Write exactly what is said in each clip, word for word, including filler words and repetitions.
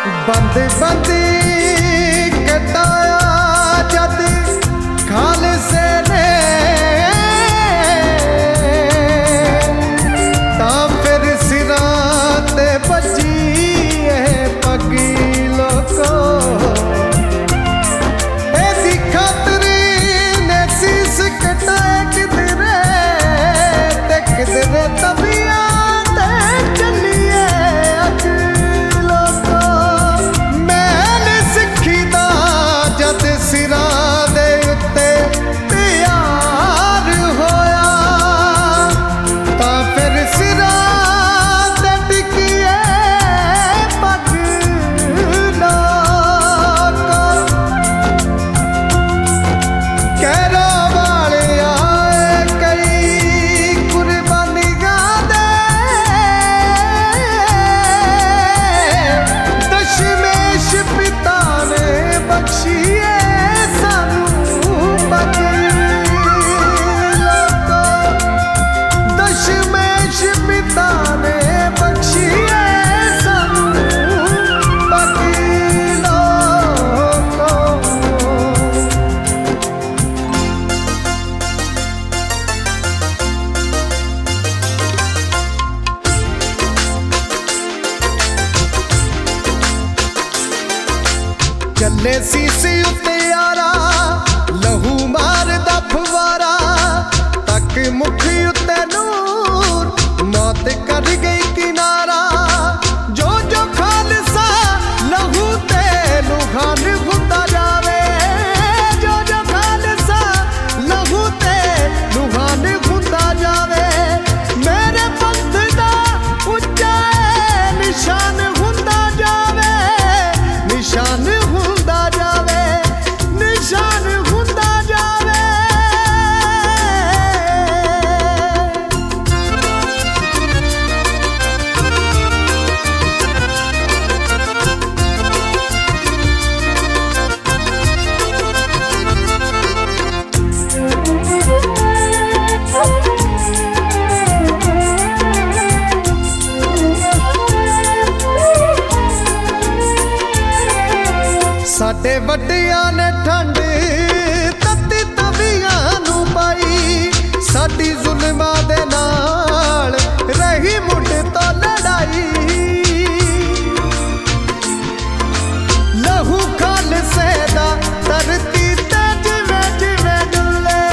बंद बंद कटाया जद खालसे ने तां फिर सिरां ते बची है पगी लोको एदी खातरी ने सीस कटाए किधरे ते किधरे तबिया ते चलिए अज लोको मैंने सिखी दा जद सिरां दे उत्ते तैयार होया तां फिर सिरां ते टिकिए पग लोको कैरो वाले आए कई कुर्बानियां दे दशमेश पिता ने बख्शिए सानू पग लोको दशमेश पिता ने बख्शिए सानू पग लोको चले सीसी उत्ते यारा लहू मारदा फवारा तक मुखी उत्ते नूर मौत कर गई किनारा जो जो खालसा लहू ते लुहान हुंदा जावे जो जो खालसा लहू ते लुहान हुंदा जावे मेरे पंथ दा उच्चा निशान हुंदा जावे निशान हुंदा जावे निशान हुंदा जावे साडे वड्डियां ने ठंड तत्ती तवियां नू पाई साडी जुल्मां दे नाल रही मुंड तो लड़ाई लहू खालसे दा धरती ते जिवें जिवें डुल्ले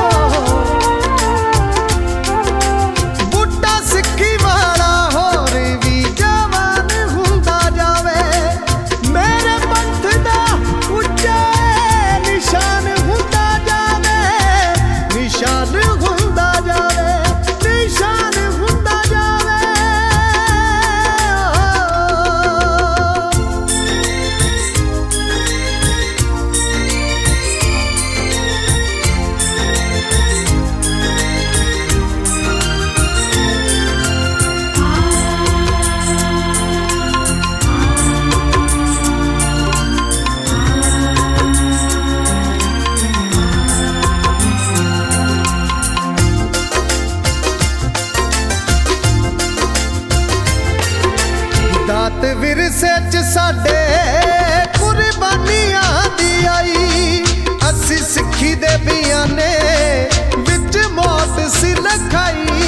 बूटा सिक्खी वाला होर भी जवान हुंदा जावे मेरे पंथ दा उच्चा निशान हुंदा जावे निशान हुंदा जावे निशान हुंदा जावे दात विरसे च साडे कुर्बानियां दी आई असी सिक्खी दे बियाने विच मौत सी लखाई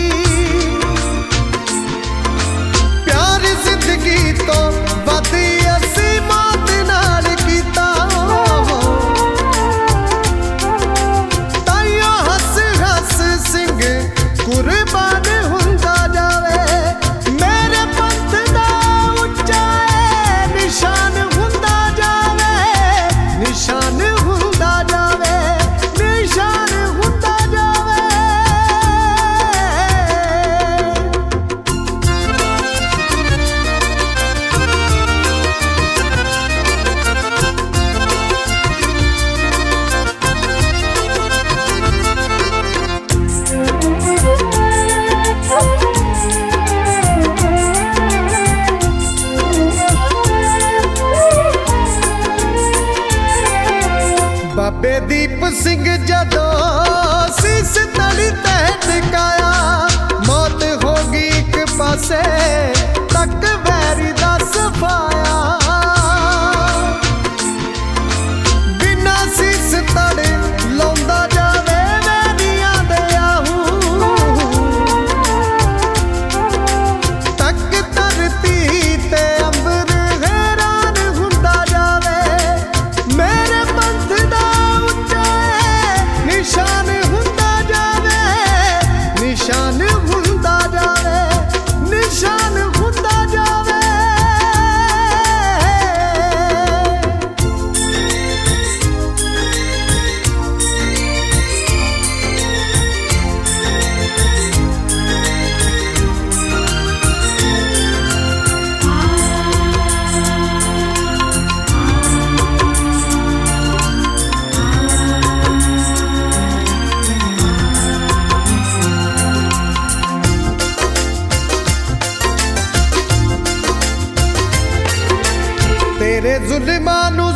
प्यार जिंदगी तो वधी असी मौत नाल कीता ताइयों हस हस सिंह कुर्बान हुंदा जावे मेरे पंथ दा उच्चा निशान हुंदा जावे निशान हुंदा जावे निशान हुंदा जावे बाबे दीप सिंह जदों सीस तली ते टिकाया मौत होगी एक पासे तक वैरी दा सफाया तेरे जुल्मां नू